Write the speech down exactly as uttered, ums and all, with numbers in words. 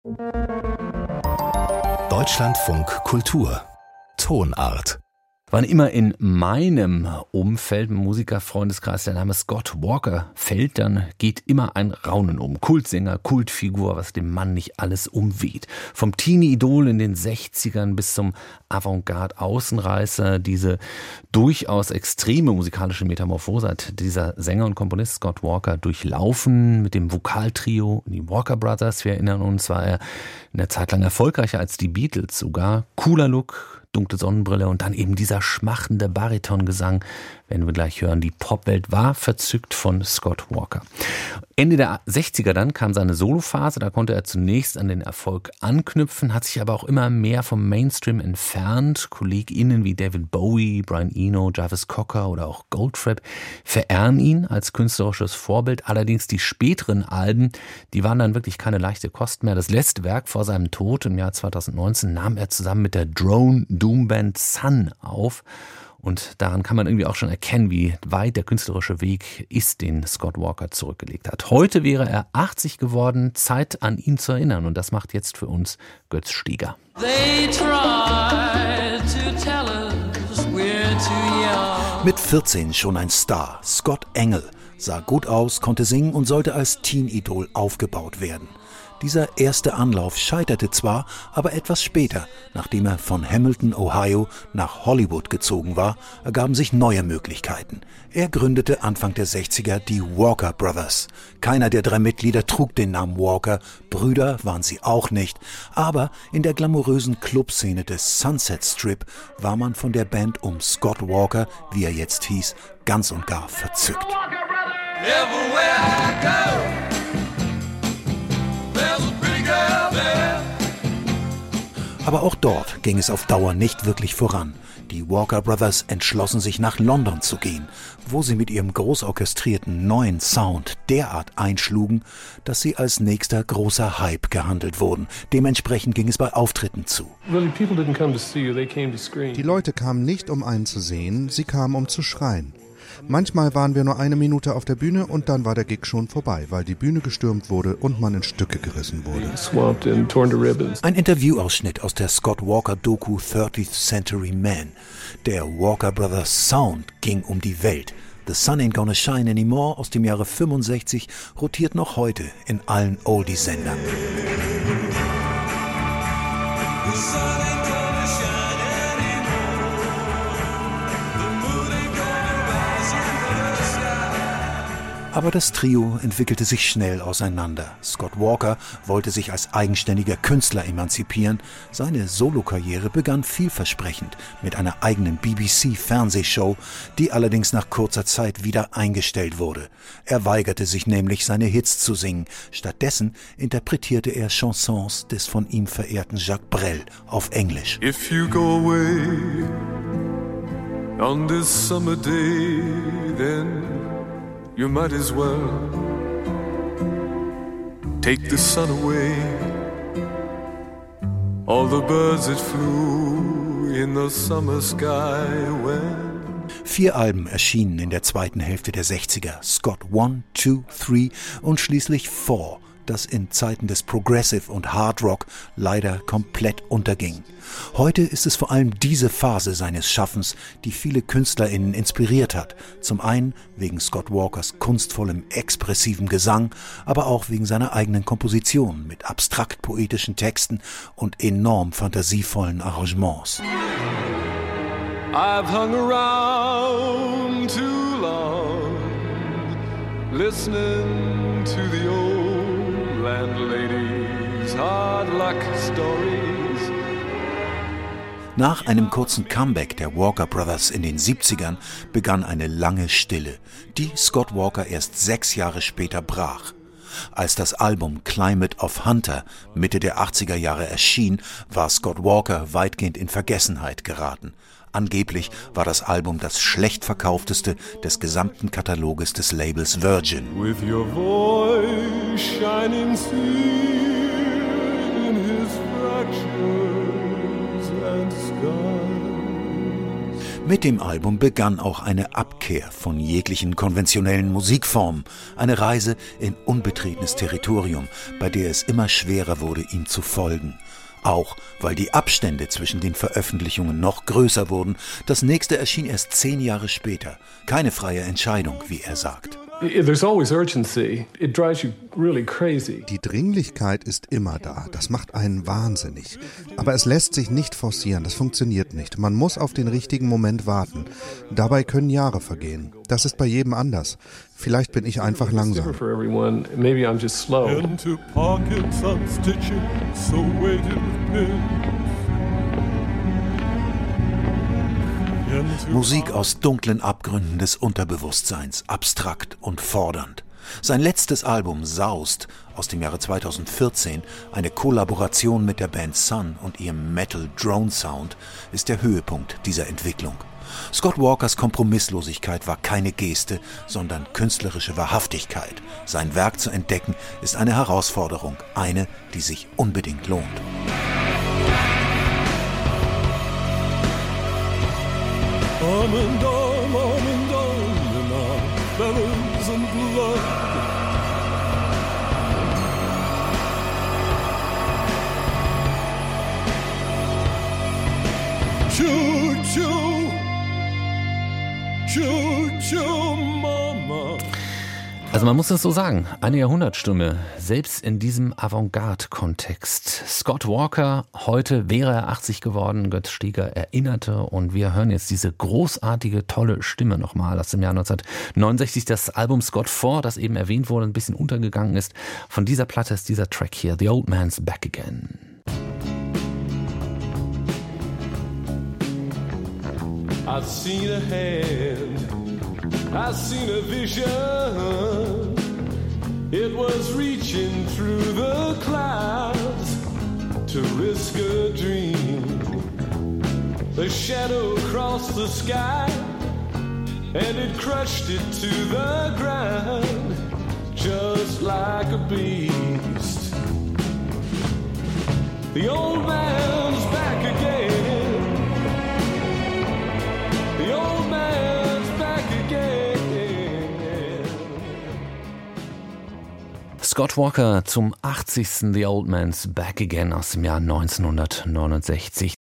Deutschlandfunk Kultur Tonart. Wann immer in meinem Umfeld, im Musikerfreundeskreis, der Name Scott Walker fällt, dann geht immer ein Raunen um. Kultsänger, Kultfigur, was dem Mann nicht alles umweht. Vom Teenie-Idol in den sechzigern bis zum Avantgarde-Außenreißer. Diese durchaus extreme musikalische Metamorphose hat dieser Sänger und Komponist Scott Walker durchlaufen mit dem Vokaltrio, die Walker Brothers. Wir erinnern uns, war er eine Zeit lang erfolgreicher als die Beatles sogar. Cooler Look, dunkle Sonnenbrille und dann eben dieser schmachtende Baritongesang, werden wir gleich hören. Die Popwelt war verzückt von Scott Walker. Ende der sechziger dann kam seine Solophase, da konnte er zunächst an den Erfolg anknüpfen, hat sich aber auch immer mehr vom Mainstream entfernt. KollegInnen wie David Bowie, Brian Eno, Jarvis Cocker oder auch Goldfrapp verehren ihn als künstlerisches Vorbild. Allerdings die späteren Alben, die waren dann wirklich keine leichte Kost mehr. Das letzte Werk vor seinem Tod im Jahr zweitausendneunzehn nahm er zusammen mit der Drone Doomband Sun auf. Und daran kann man irgendwie auch schon erkennen, wie weit der künstlerische Weg ist, den Scott Walker zurückgelegt hat. Heute wäre er achtzig geworden, Zeit an ihn zu erinnern. Und das macht jetzt für uns Götz Stieger. Mit vierzehn schon ein Star, Scott Engel, sah gut aus, konnte singen und sollte als Teen-Idol aufgebaut werden. Dieser erste Anlauf scheiterte zwar, aber etwas später, nachdem er von Hamilton, Ohio, nach Hollywood gezogen war, ergaben sich neue Möglichkeiten. Er gründete Anfang der sechziger die Walker Brothers. Keiner der drei Mitglieder trug den Namen Walker, Brüder waren sie auch nicht, aber in der glamourösen Clubszene des Sunset Strip war man von der Band um Scott Walker, wie er jetzt hieß, ganz und gar verzückt. Aber auch dort ging es auf Dauer nicht wirklich voran. Die Walker Brothers entschlossen sich nach London zu gehen, wo sie mit ihrem großorchestrierten neuen Sound derart einschlugen, dass sie als nächster großer Hype gehandelt wurden. Dementsprechend ging es bei Auftritten zu. Die Leute kamen nicht, um einen zu sehen, sie kamen, um zu schreien. Manchmal waren wir nur eine Minute auf der Bühne und dann war der Gig schon vorbei, weil die Bühne gestürmt wurde und man in Stücke gerissen wurde. Ein Interviewausschnitt aus der Scott Walker-Doku thirtieth Century Man. Der Walker Brothers Sound ging um die Welt. The Sun Ain't Gonna Shine Anymore aus dem Jahre fünfundsechzig rotiert noch heute in allen Oldie-Sendern. Aber das Trio entwickelte sich schnell auseinander. Scott Walker wollte sich als eigenständiger Künstler emanzipieren. Seine Solokarriere begann vielversprechend mit einer eigenen B B C-Fernsehshow, die allerdings nach kurzer Zeit wieder eingestellt wurde. Er weigerte sich nämlich, seine Hits zu singen. Stattdessen interpretierte er Chansons des von ihm verehrten Jacques Brel auf Englisch. If you go away on this summer day, then you might as well take the sun away. All the birds that flew in the summer sky when. Vier Alben erschienen in der zweiten Hälfte der sechziger. Scott One, Two, Three und schließlich Four, das in Zeiten des Progressive und Hard Rock leider komplett unterging. Heute ist es vor allem diese Phase seines Schaffens, die viele KünstlerInnen inspiriert hat. Zum einen wegen Scott Walkers kunstvollem, expressivem Gesang, aber auch wegen seiner eigenen Komposition mit abstrakt poetischen Texten und enorm fantasievollen Arrangements. I've hung around too long, listening to the old landlady's hard luck stories. Nach einem kurzen Comeback der Walker Brothers in den siebzigern begann eine lange Stille, die Scott Walker erst sechs Jahre später brach. Als das Album Climate of Hunter Mitte der achtziger Jahre erschien, war Scott Walker weitgehend in Vergessenheit geraten. Angeblich war das Album das schlecht verkaufteste des gesamten Kataloges des Labels Virgin. With your voice shining in his fractures and scars. Mit dem Album begann auch eine Abkehr von jeglichen konventionellen Musikformen, eine Reise in unbetretenes Territorium, bei der es immer schwerer wurde, ihm zu folgen. Auch weil die Abstände zwischen den Veröffentlichungen noch größer wurden. Das nächste erschien erst zehn Jahre später. Keine freie Entscheidung, wie er sagt. There's always urgency. It drives you really crazy. Die Dringlichkeit ist immer da. Das macht einen wahnsinnig. Aber es lässt sich nicht forcieren. Das funktioniert nicht. Man muss auf den richtigen Moment warten. Dabei können Jahre vergehen. Das ist bei jedem anders. Vielleicht bin ich einfach langsam. Maybe I'm just slow. Into pockets I'm stitching, so weighted with pins. Musik aus dunklen Abgründen des Unterbewusstseins, abstrakt und fordernd. Sein letztes Album Saust aus dem Jahre zweitausendvierzehn, eine Kollaboration mit der Band Sun und ihrem Metal-Drone-Sound, ist der Höhepunkt dieser Entwicklung. Scott Walkers Kompromisslosigkeit war keine Geste, sondern künstlerische Wahrhaftigkeit. Sein Werk zu entdecken ist eine Herausforderung, eine, die sich unbedingt lohnt. Arm in arm, arm in arm, in our feathers and blood. Choo choo, choo choo, Mama. Also man muss es so sagen, eine Jahrhundertstimme, selbst in diesem Avantgarde-Kontext. Scott Walker, heute wäre er achtzig geworden, Götz Steger erinnerte, und wir hören jetzt diese großartige, tolle Stimme nochmal aus dem Jahr neunzehnhundertneunundsechzig, das Album Scott four, das eben erwähnt wurde, ein bisschen untergegangen ist. Von dieser Platte ist dieser Track hier, The Old Man's Back Again. I've seen a hand, I've seen a vision. It was reaching through the clouds to risk a dream. A shadow crossed the sky and it crushed it to the ground just like a beast. The old man's back again. The old man's back again. Scott Walker zum achtzigsten The Old Man's Back Again aus dem Jahr neunzehnhundertneunundsechzig.